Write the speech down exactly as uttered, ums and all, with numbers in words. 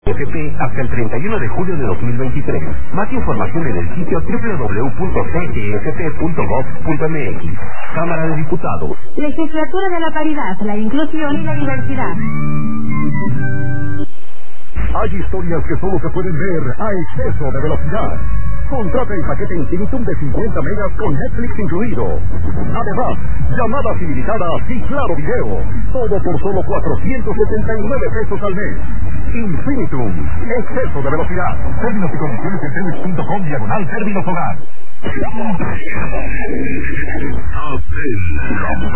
F P hasta el treinta y uno de julio de dos mil veintitrés. Más información en el sitio doble u doble u doble u punto c g f p punto gov punto m x. Cámara de Diputados. Legislatura de la Paridad, la Inclusión y la Diversidad. Hay historias que solo se pueden ver a exceso de velocidad. Contrata el paquete Infinitum de cincuenta megas con Netflix incluido. Además, llamadas ilimitadas y claro video. Todo por solo cuatrocientos setenta y nueve pesos al mes. Infinitum. Exceso de velocidad. Términos y condiciones en telmex punto com diagonal términos hogar.